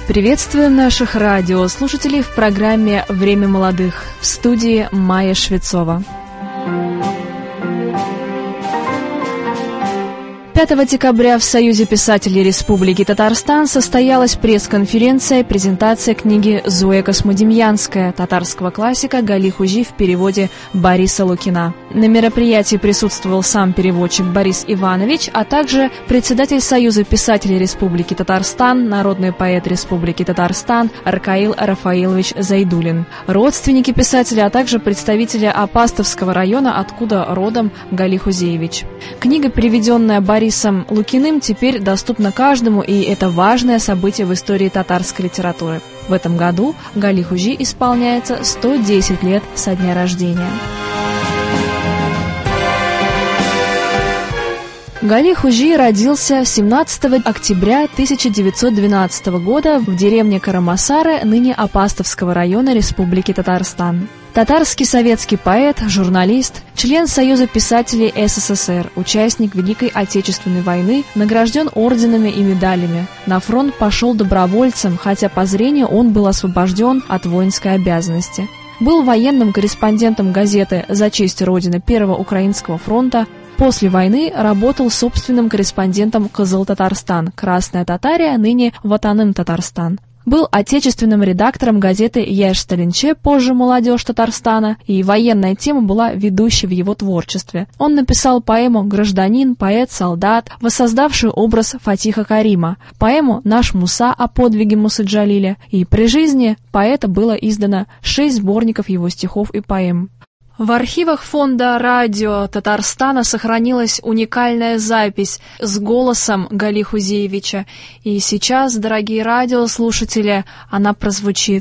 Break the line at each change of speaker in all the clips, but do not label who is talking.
Приветствуем наших радиослушателей в программе «Время молодых» в студии Майя Швецова. 5 декабря в Союзе писателей Республики Татарстан состоялась пресс-конференция и презентация книги Зоя Космодемьянская татарского классика Гали Худжи в переводе Бориса Лукина. На мероприятии присутствовал сам переводчик Борис Иванович, а также председатель Союза писателей Республики Татарстан, народный поэт Республики Татарстан Аркаил Рафаилович Зайдулин, родственники писателя, а также представители Апастовского района, откуда родом Гали Хузеевич. Книга, переведенная Борисом Лукиным, теперь доступна каждому, и это важное событие в истории татарской литературы. В этом году Гали Худжи исполняется 110 лет со дня рождения. Гали Худжи родился 17 октября 1912 года в деревне Карамасары, ныне Апастовского района Республики Татарстан. Татарский советский поэт, журналист, член Союза писателей СССР, участник Великой Отечественной войны, награжден орденами и медалями. На фронт пошел добровольцем, хотя по зрению он был освобожден от воинской обязанности. Был военным корреспондентом газеты «За честь Родины» Первого Украинского фронта. После войны работал собственным корреспондентом Кызыл-Татарстан, Красная Татария, ныне Ватаным Татарстан. Был отечественным редактором газеты «Яш Сталинче», позже «Молодежь Татарстана», и военная тема была ведущей в его творчестве. Он написал поэму «Гражданин», «Поэт», «Солдат», воссоздавшую образ Фатиха Карима, поэму «Наш Муса» о подвиге Мусы Джалиля, и при жизни поэта было издано 6 сборников его стихов и поэм. В архивах фонда радио Татарстана сохранилась уникальная запись с голосом Гали Хузеевича. И сейчас, дорогие радиослушатели, она прозвучит.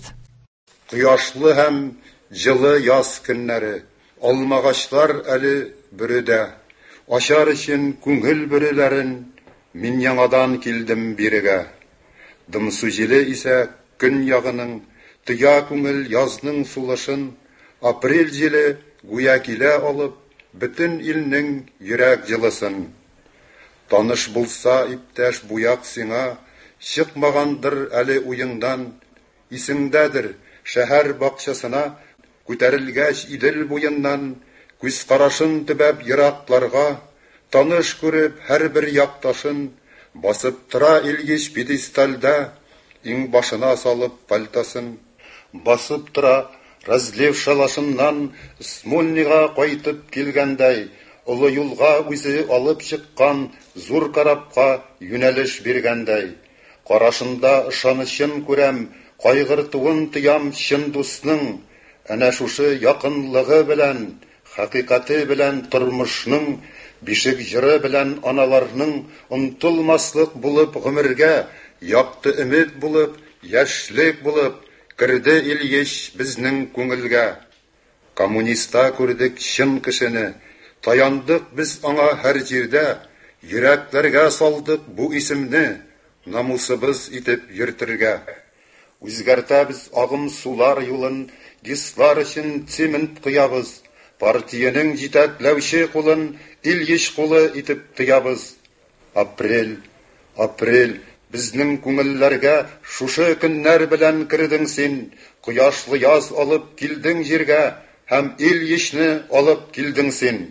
Кыяшлы һәм җылы яз көннәре, алмагачлар әле бөрүдә. Ашар өчен күңел бөреләрен мин яңадан килдем бирегә. Дымсу җиле исә көн ягының, тыя күңел язның сулышын, апрель җиле гуя килә алып, бөтен илнең йөрәк җылысын. Таныш булса иптәш буяк сиңа, чыкмагандыр әле уеңдан, исеңдәдер шәһәр бакчасына, күтәрелгәч идел буеннан, күз карашын төбәп еракларга, таныш күреп һәрбер якташын, басып тора Ильич пьедесталда, иң башына салып пальтасын, басып тора Разлев шалашыннан Смольныйга кайтып килгәндәй, олы юлга үзе алып чыккан зур карапка юнәлеш биргәндәй. Карашында ышанычын күрәм, кайгыртуын тоям чын дусның, әнә шушы якынлыгы белән, хакыйкате белән тормышның, бишек җыры белән аналарның онтылмаслык булып гомергә, якты өмет булып, яшьлек булып, Кірді Ильич бізнің көңілгә. Коммуниста күрдік шын кішіні, таяндық біз аңа һәр җирдә, йөрәкләргә салдық бу исемне, намусыбыз итеп йөртергә. Үзгәртәбез агым сулар юлын, дислар өчен цемент кыябыз, партиянең җитәкләүче кулын Ильич кулы итеп тыябыз. Апрель, апрель, Безнең күңелләргә шушы көннәр белән кирдең син, кояшлы яз алып килдең җиргә, һәм Ильичне алып килдең син.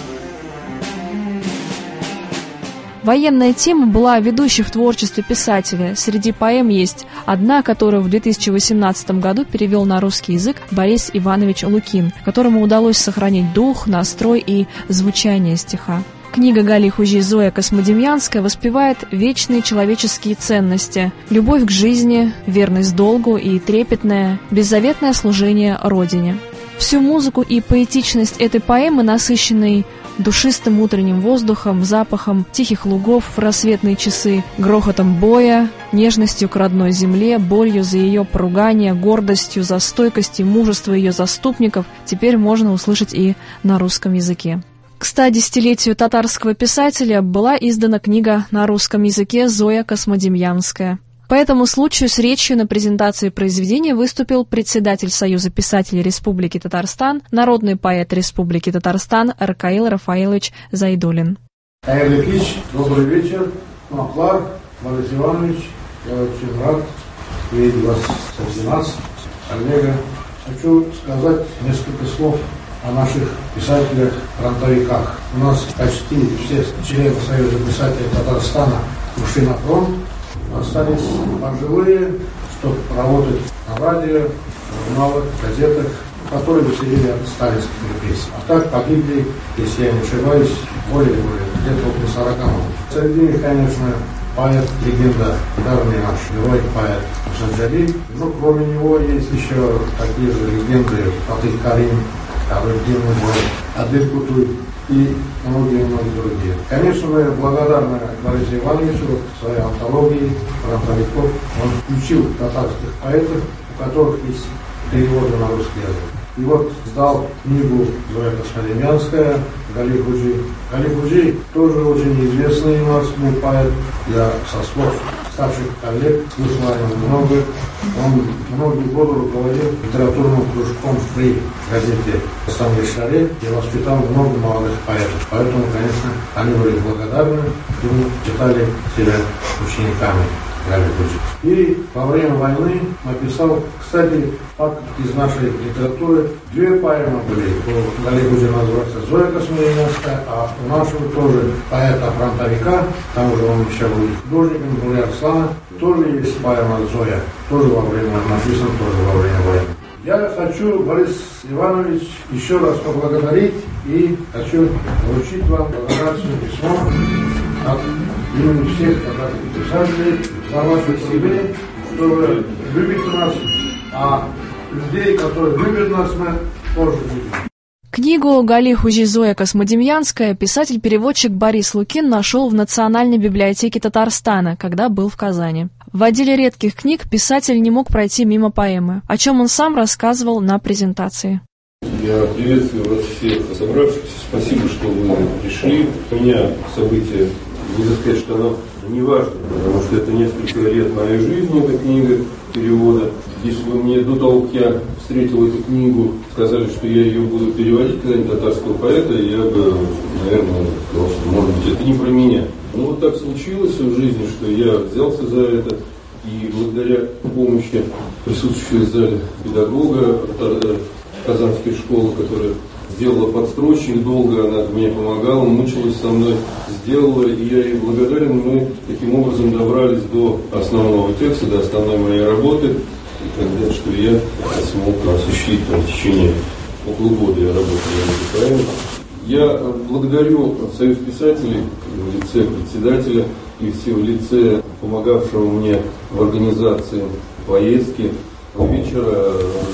Военная тема была ведущей в творчестве писателя. Среди поэм есть одна, которую в 2018 году перевел на русский язык Борис Иванович Лукин, которому удалось сохранить дух, настрой и звучание стиха. Книга Гали Худжи «Зоя Космодемьянская» воспевает вечные человеческие ценности, любовь к жизни, верность долгу и трепетное, беззаветное служение Родине. Всю музыку и поэтичность этой поэмы, насыщенной душистым утренним воздухом, запахом тихих лугов в рассветные часы, грохотом боя, нежностью к родной земле, болью за ее поругание, гордостью за стойкость и мужество ее заступников, теперь можно услышать и на русском языке. К 110-летию татарского писателя была издана книга на русском языке «Зоя Космодемьянская». По этому случаю с речью на презентации произведения выступил председатель Союза писателей Республики Татарстан, народный поэт Республики Татарстан Аркаил Рафаилович Зайдулин.
Добрый вечер, Борис Иванович, я очень рад видеть вас среди нас, коллега. Хочу сказать несколько слов о наших писателях-фронтовиках. У нас почти все члены Союза писателей Татарстана ушли на фронт, остались пожилые, чтобы работать на радио, в журналах, газетах, которые выселили от сталинских репрессий. А так погибли, если я не ошибаюсь, более где-то около 40 мужчин. Среди них, конечно, поэт-легенда, давний наш герой-поэт Мусаджали. Но кроме него есть еще такие же легенды Фатых Карим, Абдин Муджай, Адиль Кутуй и многие-многие другие. Конечно, мы благодарны Борису Ивановичу в своей антологии фронтовиков. Он включил татарских поэтов, у которых есть переводы на русский язык. И вот сдал книгу Зоя Космодемьянская «Гали Худжи». Гали Худжи тоже очень известный у нас был поэт. Я со слов старших коллег слышал о нем много. Он многие годы руководил литературным кружком при газете «Ассамблея Шаре» и воспитал много молодых поэтов. Поэтому, конечно, они были благодарны, ему считали себя учениками. И во время войны написал, кстати, из нашей литературы две поэмы были. У Гали Худжи называется «Зоя Космодемьянская», а у нашего тоже поэта-фронтовика, там уже он еще был художником, Гуля Арслана, тоже есть поэма «Зоя», тоже во время, написана тоже во время войны. Я хочу, Борис Иванович, еще раз поблагодарить и хочу вручить вам благодарственное письмо от имени всех татарских писателей за ваше себе, что вы любите нас, а людей, которые любят нас, мы тоже любим.
Книгу Гали Худжи «Зоя Космодемьянская» писатель-переводчик Борис Лукин нашел в Национальной библиотеке Татарстана, когда был в Казани. В отделе редких книг писатель не мог пройти мимо поэмы, о чем он сам рассказывал на презентации.
Я приветствую вас всех собравшихся. Спасибо, что вы пришли. У меня событие, нельзя сказать, что оно не важно, потому что это несколько лет моей жизни, эта книга перевода. Если бы мне до того, как я встретил эту книгу, сказали, что я ее буду переводить когда-нибудь татарского поэта, я бы, наверное, сказал, что, может быть, это не про меня. Но вот так случилось в жизни, что я взялся за это, и благодаря помощи присутствующего в зале педагога Казанской школы, которая сделала подстрочник долго, она мне помогала, мучилась со мной, сделала, и я ей благодарен. Мы таким образом добрались до основного текста, до основной моей работы, и тогда, что я смог осуществить в течение около года я работал над этой поэмой. Я благодарю Союз писателей в лице председателя и в лице помогавшего мне в организации поездки вечера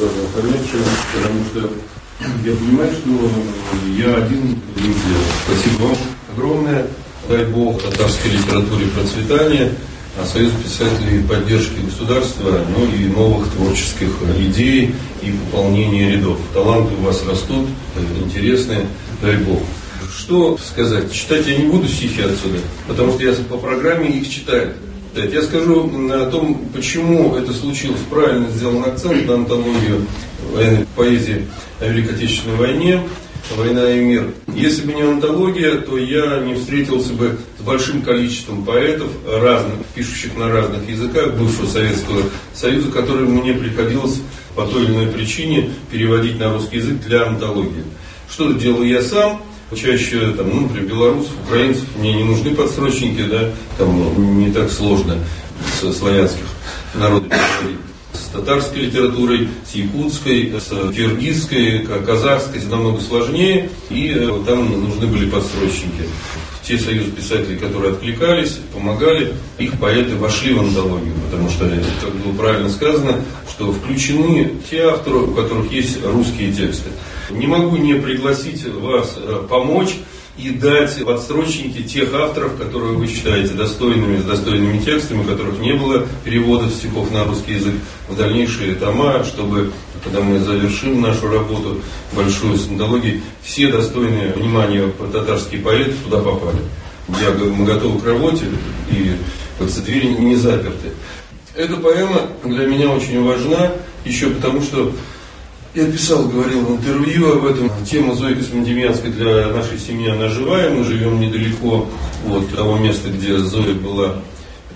потому что я понимаю, что я один не сделал. Спасибо вам огромное. Дай Бог татарской литературе процветания, Союз писателей поддержки государства, ну и новых творческих идей и пополнения рядов. Таланты у вас растут, интересные, дай Бог. Что сказать? Читать я не буду стихи отсюда, потому что я по программе их читаю. Я скажу о том, почему это случилось. Правильно сделан акцент на антологию военной поэзии о Великой Отечественной войне, «Война и мир». Если бы не антология, то я не встретился бы с большим количеством поэтов, разных, пишущих на разных языках бывшего Советского Союза, которые мне приходилось по той или иной причине переводить на русский язык для антологии. Что делал я сам? Чаще, например, белорусов, украинцев мне не нужны подстрочники, да, там не так сложно с славянских народов переводить. С татарской литературой, с якутской, с киргизской, казахской намного сложнее, и там нужны были подстрочники. Те союзы писателей, которые откликались, помогали, их поэты вошли в антологию, потому что, как было правильно сказано, что включены те авторы, у которых есть русские тексты. Не могу не пригласить вас помочь и дать подстрочники тех авторов, которые вы считаете достойными, с достойными текстами, у которых не было переводов стихов на русский язык, в дальнейшие тома, чтобы, когда мы завершим нашу работу большую с антологией, все достойные внимания татарские поэты туда попали. Мы готовы к работе, и двери не заперты. Эта поэма для меня очень важна, еще потому что я говорил в интервью об этом. Тема Зои Космодемьянской для нашей семьи, она живая. Мы живем недалеко от того места, где Зоя была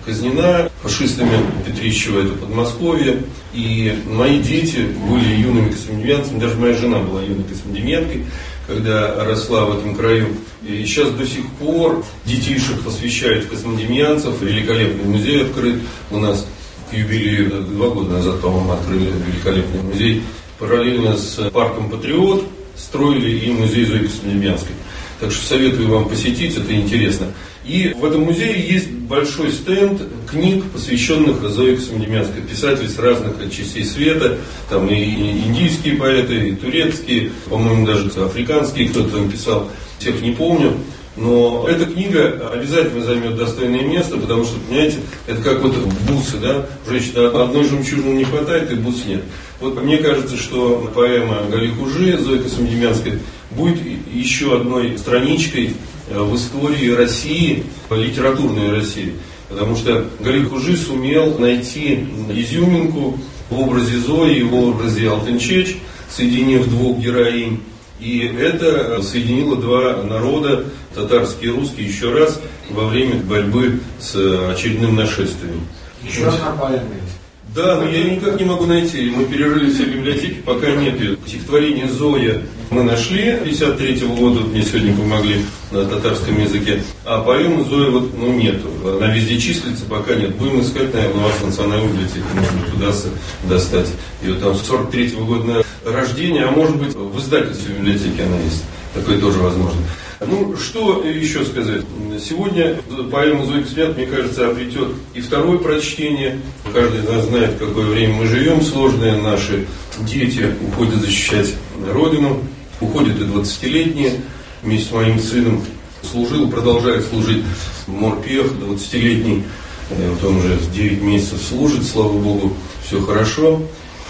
казнена фашистами Петрищева, это Подмосковье. И мои дети были юными космодемьянцами, даже моя жена была юной космодемьянкой, когда росла в этом краю. И сейчас до сих пор детишек посвящают в космодемьянцев. Великолепный музей открыт у нас к юбилею. 2 года назад, по-моему, открыли великолепный музей. Параллельно с парком «Патриот» строили и музей Зои Космодемьянской. Так что советую вам посетить, это интересно. И в этом музее есть большой стенд книг, посвященных Зое Космодемьянской. Писатели с разных частей света, там и индийские поэты, и турецкие, по-моему, даже африканские кто-то там писал, всех не помню. Но эта книга обязательно займет достойное место, потому что, понимаете, это как вот бусы, да? Женщина, одной жемчужины не хватает, и бус нет. Вот мне кажется, что поэма Галихужи Зои Космодемьянской будет еще одной страничкой в истории России, литературной России. Потому что Галихужи сумел найти изюминку в образе Зои и в образе Алтынчеч, соединив 2 героинь. И это соединило 2 народа, татарский и русский, еще раз во время борьбы с очередным нашествием.
Еще одна поэма есть.
Да, но я ее никак не могу найти. Мы перерыли все библиотеки, пока нет ее. Стихотворение «Зоя» мы нашли 1953 года, мне сегодня помогли на татарском языке. А поэмы «Зоя» вот, нету. Она везде числится, пока нет. Будем искать, наверное, у вас в национальной библиотеке, может быть, удастся достать. Ее там с 43-го года рождения, а может быть, в издательстве библиотеки она есть. Такое тоже возможно. Ну, что еще сказать? Сегодня поэма Зои Космодемьянской, мне кажется, обретет и второе прочтение. Каждый из нас знает, в какое время мы живем сложное. Наши дети уходят защищать Родину. Уходят и 20-летние. Вместе с моим сыном служил, продолжает служить морпех 20-летний. Вот он уже 9 месяцев служит, слава Богу, все хорошо.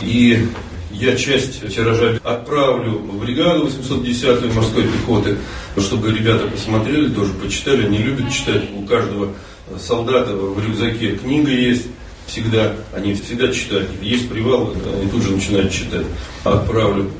И я часть тиража отправлю в бригаду 810-й морской пехоты, чтобы ребята посмотрели, тоже почитали. Они любят читать. У каждого солдата в рюкзаке книга есть. Всегда, они всегда читают. Есть привал, они тут же начинают читать. Отправлю.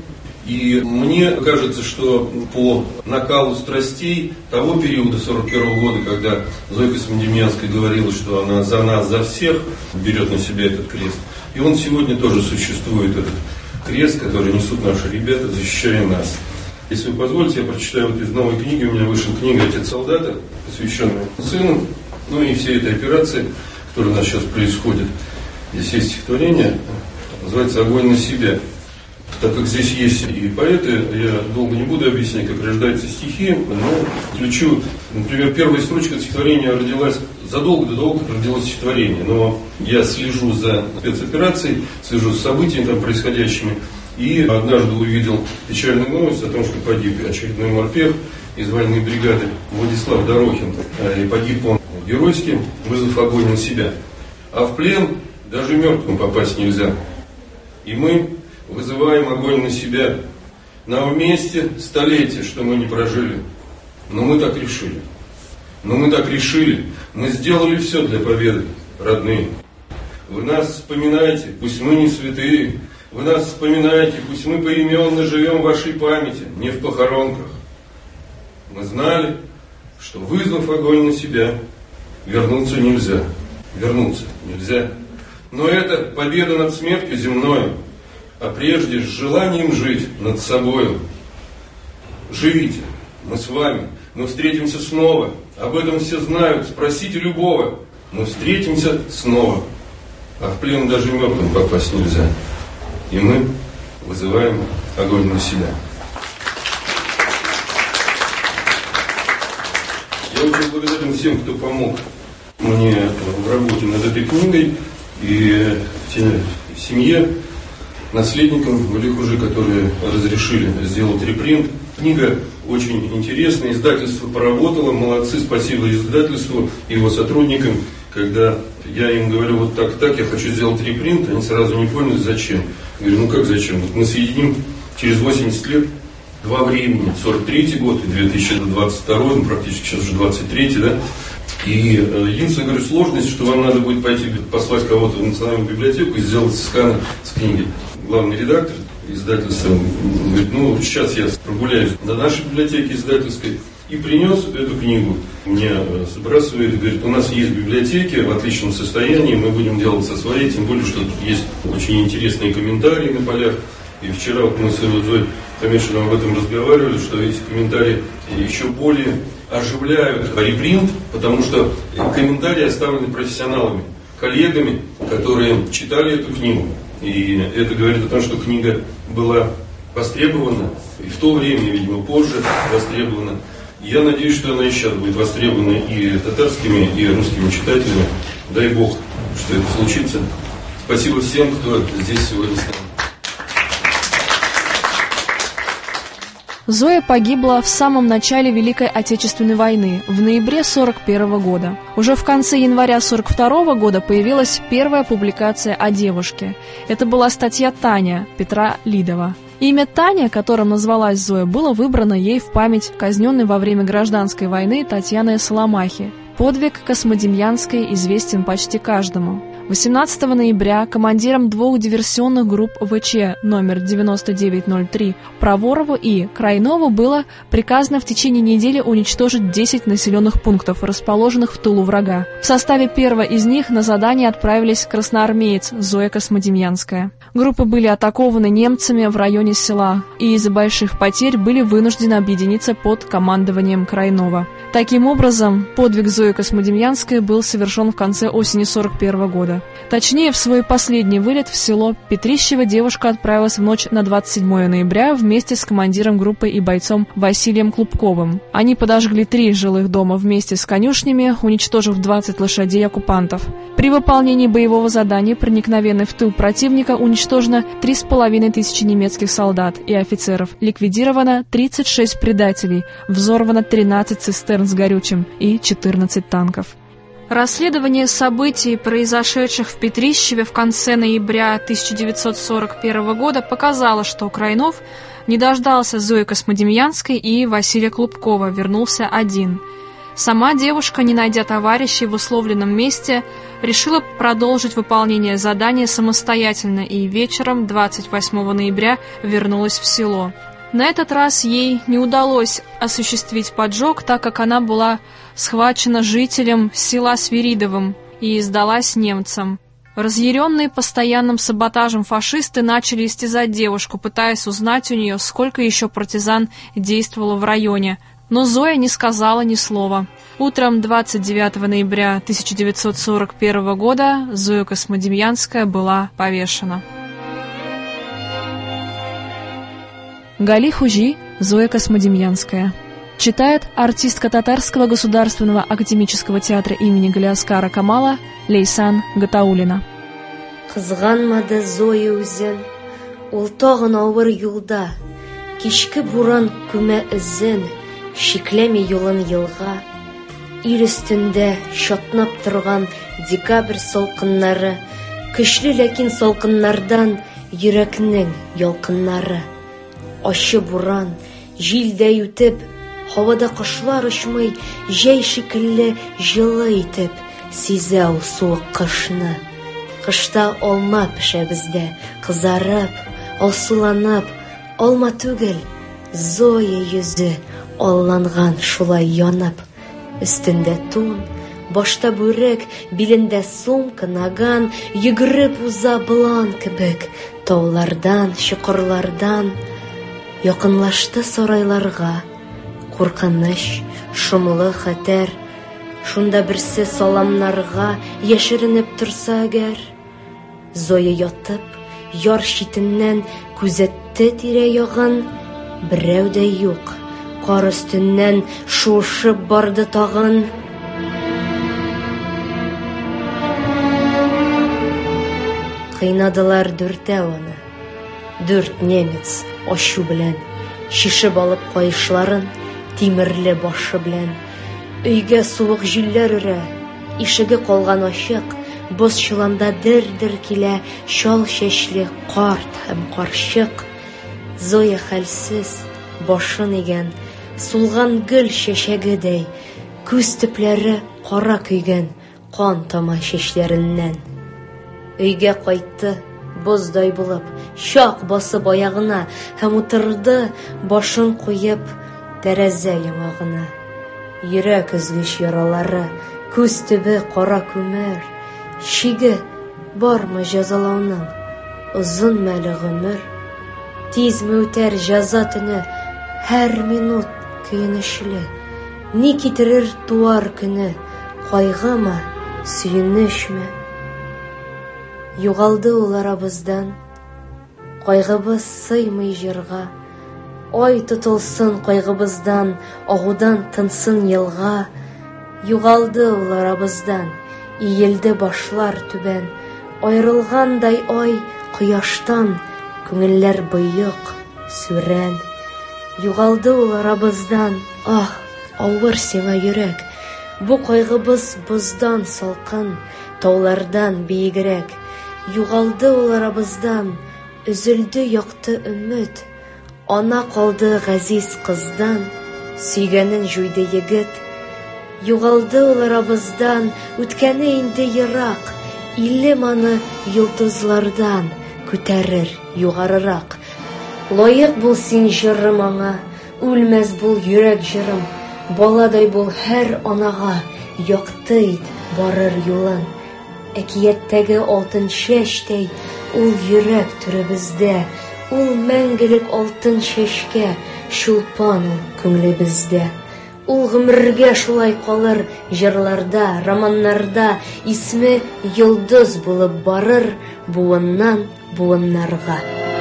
И мне кажется, что по накалу страстей того периода 41 года, когда Зоя Космодемьянская говорила, что она за нас, за всех, берет на себя этот крест. И он сегодня тоже существует, этот крест, который несут наши ребята, защищая нас. Если вы позволите, я прочитаю вот из новой книги. У меня вышла книга «Отец солдата», посвященная сыну, ну и всей этой операции, которая у нас сейчас происходит. Здесь есть стихотворение, называется «Огонь на себя». Так как здесь есть и поэты, я долго не буду объяснять, как рождаются стихи, но включу, например, первая строчка стихотворения родилась задолго до того, как родилось стихотворение. Но я слежу за спецоперацией, слежу за событиями там происходящими, и однажды увидел печальную новость о том, что погиб очередной морпех из военной бригады Владислав Дорохин. И погиб он геройски, вызвав огонь на себя. А в плен даже мертвым попасть нельзя. И мы вызываем огонь на себя. Нам вместе столетия, что мы не прожили. Но мы так решили. Мы сделали все для победы, родные. Вы нас вспоминаете, пусть мы не святые. Вы нас вспоминаете, пусть мы поименно живем в вашей памяти, не в похоронках. Мы знали, что, вызвав огонь на себя, вернуться нельзя. Но это победа над смертью земною, а прежде с желанием жить над собою. Живите, мы с вами, мы встретимся снова. Об этом все знают, спросите любого. Мы встретимся снова. А в плен даже мертвым попасть нельзя. И мы вызываем огонь на себя. Я очень благодарен всем, кто помог мне в работе над этой книгой. И семье, наследникам Галихужи, которые разрешили сделать репринт. Книга очень интересная, издательство поработало, молодцы, спасибо издательству и его сотрудникам. Когда я им говорю, вот так, я хочу сделать репринт, они сразу не поняли, зачем. Я говорю, как зачем? Вот мы соединим через 80 лет два времени, 43-й год и 2022, ну, практически сейчас уже 23-й, да. И единственная, говорю, сложность, что вам надо будет пойти послать кого-то в национальную библиотеку и сделать скан с книги. Главный редактор издательства говорит, сейчас я прогуляюсь до нашей библиотеки издательской И принес эту книгу. Мне сбрасывает, говорит, у нас есть библиотеки в отличном состоянии, мы будем делать со своей, тем более, что тут есть очень интересные комментарии на полях. И вчера вот мы с Зоей Хамишиной об этом разговаривали, что эти комментарии еще более оживляют репринт, потому что комментарии оставлены профессионалами, коллегами, которые читали эту книгу. И это говорит о том, что книга была востребована, и в то время, видимо, позже востребована. Я надеюсь, что она и сейчас будет востребована и татарскими, и русскими читателями. Дай Бог, что это случится. Спасибо всем, кто здесь сегодня с нами.
Зоя погибла в самом начале Великой Отечественной войны, в ноябре 1941 года. Уже в конце января 1942 года появилась первая публикация о девушке. Это была статья «Таня» Петра Лидова. Имя Таня, которым назвалась Зоя, было выбрано ей в память казненной во время гражданской войны Татьяны Соломахи. Подвиг Космодемьянской известен почти каждому. 18 ноября командирам двух диверсионных групп ВЧ номер 9903 Проворову и Крайнову было приказано в течение недели уничтожить 10 населенных пунктов, расположенных в тылу врага. В составе первого из них на задание отправились красноармеец Зоя Космодемьянская. Группы были атакованы немцами в районе села и из-за больших потерь были вынуждены объединиться под командованием Крайнова. Таким образом, подвиг Зои Космодемьянской был совершен в конце осени 1941 года. Точнее, в свой последний вылет в село Петрищево девушка отправилась в ночь на 27 ноября вместе с командиром группы и бойцом Василием Клубковым. Они подожгли 3 жилых дома вместе с конюшнями, уничтожив 20 лошадей оккупантов. При выполнении боевого задания, проникновенной в тыл противника, уничтожено 3500 немецких солдат и офицеров, ликвидировано 36 предателей, взорвано 13 цистерн с горючим и 14 танков. Расследование событий, произошедших в Петрищеве в конце ноября 1941 года, показало, что Крайнов не дождался Зои Космодемьянской и Василия Клубкова, вернулся один. Сама девушка, не найдя товарищей в условленном месте, решила продолжить выполнение задания самостоятельно и вечером 28 ноября вернулась в село. На этот раз ей не удалось осуществить поджог, так как она была схвачена жителем села Свиридовым и сдалась немцам. Разъяренные постоянным саботажем фашисты начали истязать девушку, пытаясь узнать у нее, сколько еще партизан действовало в районе. Но Зоя не сказала ни слова. Утром 29 ноября 1941 года Зоя Космодемьянская была повешена. Гали Хужи, Зоя Космодемьянская. Читает артистка Татарского государственного академического театра имени Галиаскара Камала Лейсан Гатаулина.
Кызганмады Зоя үзен, ул тагын авыр юлда, кичке буран күмә эзен, шикләми юлын елга. Ир өстендә чатнап торган декабрь салкыннары, көчле ләкин салкыннардан йөрәкнең ялкыннары. Ачы буран, җилдә үтеп, һавада кошлар очмый, җәй шикелле җылы итеп, сизә ул суык кышны. Кышта алма пешә бездә, кызарып, алсуланып, алма түгел, Зоя йөзе алланган шулай янып. Өстендә тун, башта бүрек, билендә сумка, наган, йөгереп уза болан кебек, таулардан, чокырлардан. Якынлашты сарайларга, куркыныч, шомлы хәтер. Шунда берсе саламнарга яшеренеп турса әгәр. Зоя ятып, яр читеннән күзәтте тирә-ягын. Берәү дә юк, кар өстеннән шушып барды тагын. Кыйнадылар дүртәү аны. 4 немец ачу белән, шишеп алып кайышларын, тимерле башы белән. Өйгә суык җилләр өрә, ишеге калган ачык, боз чыланда дер-дер килә чал чәчле карт һәм карчык. Зоя хәлсез, башын игән, сулган гөл чәчәгедәй, күз төпләре кара көйгән, кан тама чәчләреннән. Өйгә кайтты, боздай булып, чак басып аягына һәм утырды, башын куеп тәрәзә яңагына. Йөрәк өзгеч яралары, күз төбе кара күмер. Шиге бармы җәзалауның, озын мәле гомер? Тизме үтәр җәза төне, һәр минут көенечле. Ни китерер туар көне, кайгымы, сөенечме? Югалды ул арабыздан, кайгыбыз сыймый җырга. Ай тотылсын кайгыбыздан, агудан тынсын елга. Югалды ул арабыздан, иелде башлар түбән. Аерылгандай ай кояштан, күңелләр быек, сүрән. Югалды ул арабыздан, ах, авыр сиңа йөрәк. Бу кайгыбыз боздан салкын, таулардан биегрәк. Югалды ул арабыздан, өзелде якты өмет. Ана калды газиз кыздан, сөйгәнен җуйды егет. Югалды ул арабыздан, үткәне инде ерак. Илем аны йолдызлардан күтәрер югарырак. Лаек бул син җырым аңа, үлмәс бул йөрәк җырым. Баладай бул һәр анага, якты ит барыр юлын. Әкияттәге алтын чәчтәй, ул йөрәк түребездә. Ул мәңгелек алтын чәчкә, чулпан ул күңлебездә. Ул гомергә шулай калыр, җырларда, романнарда, исме йолдыз булып барыр буыннан буыннарга.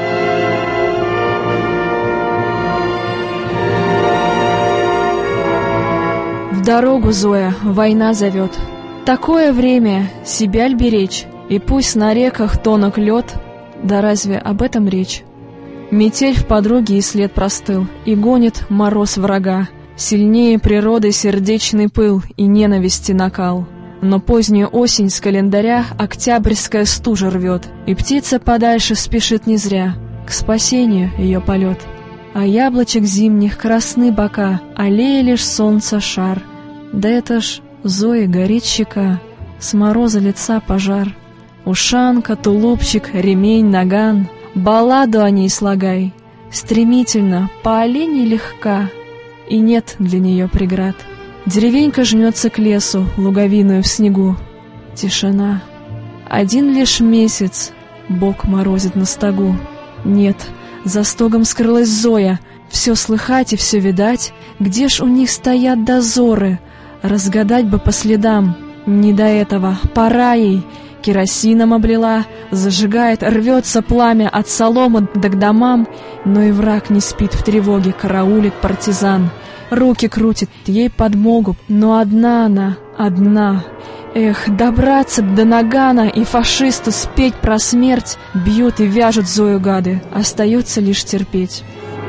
В дорогу, Зоя, война зовет. Такое время себя ль беречь, и пусть на реках тонок лед, да разве об этом речь? Метель в подруге и след простыл, и гонит мороз врага. Сильнее природы сердечный пыл и ненависти накал. Но позднюю осень с календаря октябрьская стужа рвет, и птица подальше спешит не зря, к спасению ее полет. А яблочек зимних красны бока, аллея лишь солнца шар. Да это ж Зои горит щека, с мороза лица пожар. Ушанка, тулупчик, ремень, наган, балладу о ней слагай. Стремительно, по оленей легка, и нет для нее преград. Деревенька жмется к лесу, луговиную в снегу. Тишина. Один лишь месяц бог морозит на стогу. Нет, за стогом скрылась Зоя. Все слыхать и все видать. Где ж у них стоят дозоры? Разгадать бы по следам. Не до этого, пора ей. Керосином облила, зажигает, рвется пламя от соломы до к домам. Но и враг не спит в тревоге, караулит партизан. Руки крутит, ей подмогу, но одна она, одна. Эх, добраться б до нагана и фашисту спеть про смерть. Бьют и вяжут Зою гады, остается лишь терпеть.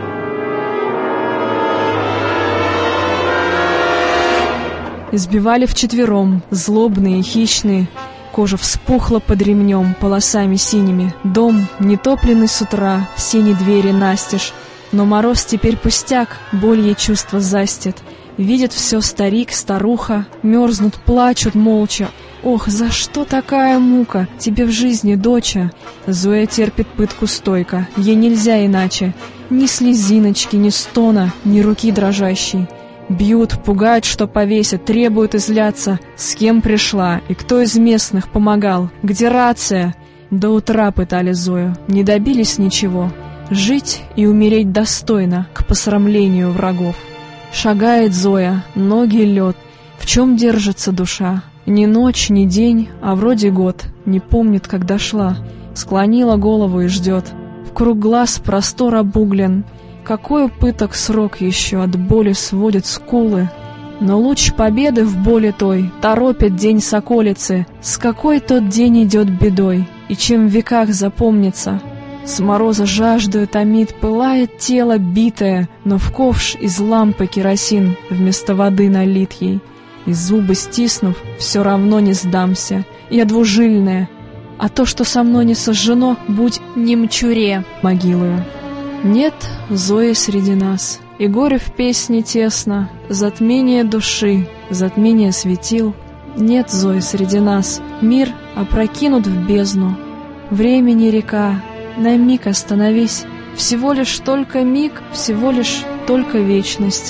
Избивали вчетвером, злобные и хищные. Кожа вспухла под ремнем полосами синими. Дом, нетопленный с утра, в сени двери настежь. Но мороз теперь пустяк, боль ей чувства застит. Видит все старик, старуха, мерзнут, плачут молча. Ох, за что такая мука тебе в жизни, доча? Зоя терпит пытку стойко, ей нельзя иначе. Ни слезиночки, ни стона, ни руки дрожащей. Бьют, пугают, что повесят, требуют изляться. С кем пришла и кто из местных помогал? Где рация? До утра пытали Зою, не добились ничего. Жить и умереть достойно, к посрамлению врагов. Шагает Зоя, ноги лед. В чем держится душа? Ни ночь, ни день, а вроде год. Не помнит, как дошла. Склонила голову и ждет. Вкруг глаз простор обуглен. Какой пыток срок еще, от боли сводит скулы. Но луч победы в боли той торопит день соколицы. С какой тот день идет бедой, и чем в веках запомнится. С мороза жаждою томит, пылает тело битое, но в ковш из лампы керосин вместо воды налит ей. И зубы стиснув, все равно не сдамся. Я двужильная, а то, что со мной не сожжено, будь не мчуре могилою. Нет Зои среди нас, и горе в песне тесно, затмение души, затмение светил. Нет Зои среди нас, мир опрокинут в бездну. Времени река, на миг остановись, всего лишь только миг, всего лишь только вечность. В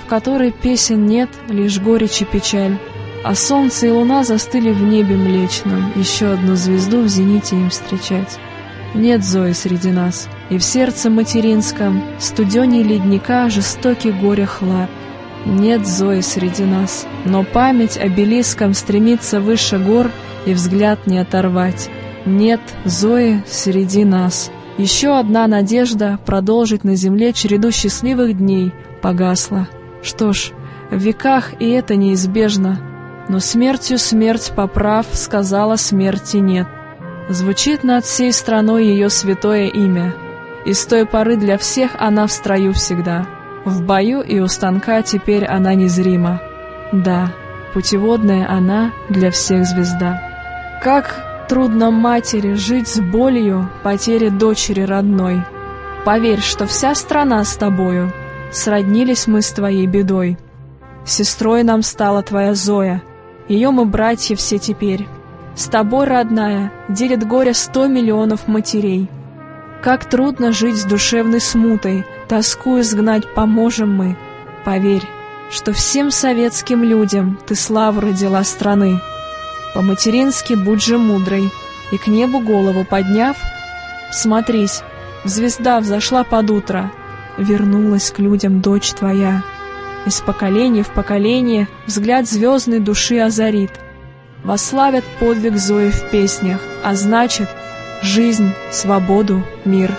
которой песен нет, лишь горечь и печаль. А солнце и луна застыли в небе млечном, еще одну звезду в зените им встречать. Нет Зои среди нас, и в сердце материнском студеней ледника жестокий горе хлад. Нет Зои среди нас, но память обелиском стремится выше гор и взгляд не оторвать. Нет Зои среди нас. Еще одна надежда продолжить на земле череду счастливых дней погасла. Что ж, в веках и это неизбежно, но смертью смерть поправ, сказала смерти нет. Звучит над всей страной ее святое имя, и с той поры для всех она в строю всегда. В бою и у станка теперь она незрима. Да, путеводная она для всех звезда. Как трудно матери жить с болью потери дочери родной. Поверь, что вся страна с тобою, сроднились мы с твоей бедой. Сестрой нам стала твоя Зоя, ее мы братья все теперь. С тобой, родная, делит горе 100 миллионов матерей. Как трудно жить с душевной смутой, тоску изгнать поможем мы. Поверь, что всем советским людям ты славу родила страны. По-матерински будь же мудрой, и к небу голову подняв, смотрись, звезда взошла под утро, вернулась к людям дочь твоя. Из поколения в поколение взгляд звездной души озарит. Восславят подвиг Зои в песнях, а значит, жизнь, свободу, мир.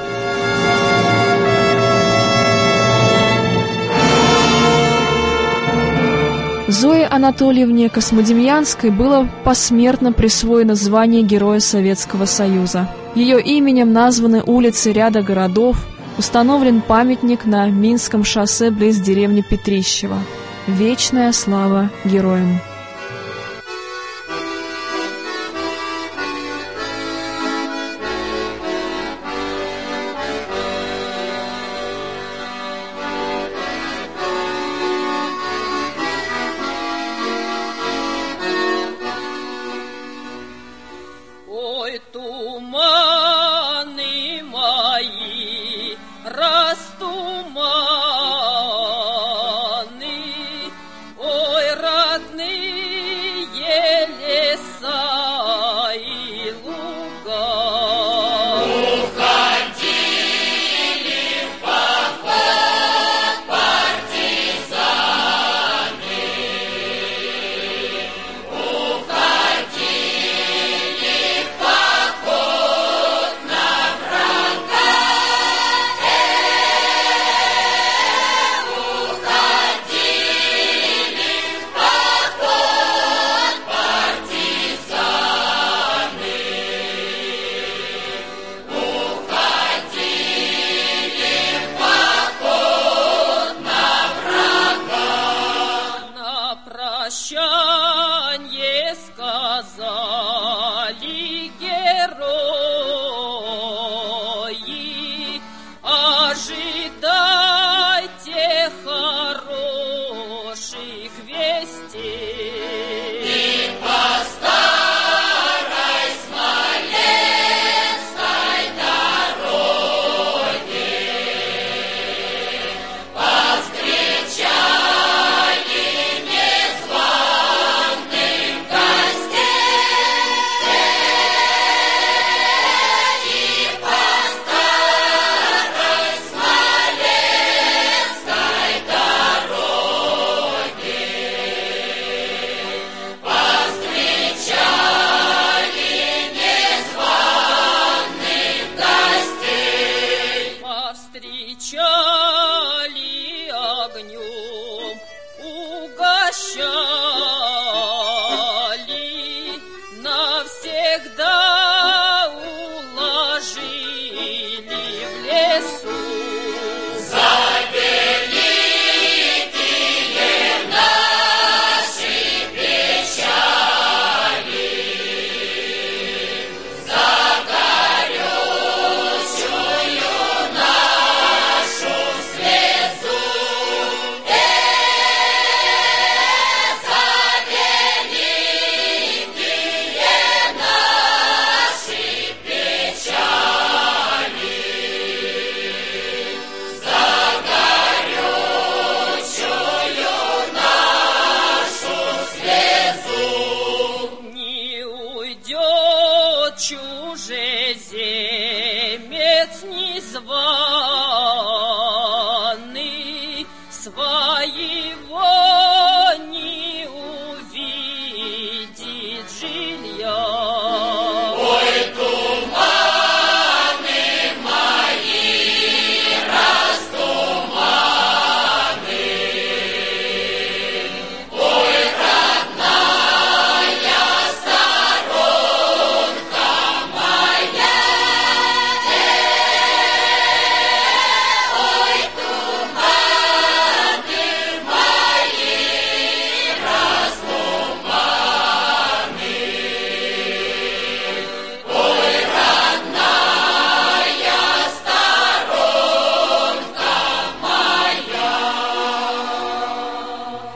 Зое Анатольевне Космодемьянской было посмертно присвоено звание Героя Советского Союза. Ее именем названы улицы ряда городов, установлен памятник на Минском шоссе близ деревни Петрищево. Вечная слава героям!
Ой, туманы мои, растуманы, ой, родные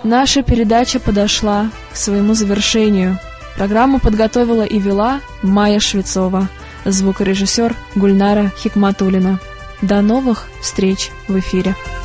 Наша передача подошла к своему завершению. Программу подготовила и вела Майя Швецова, звукорежиссер Гульнара Хикматуллина. До новых встреч в эфире.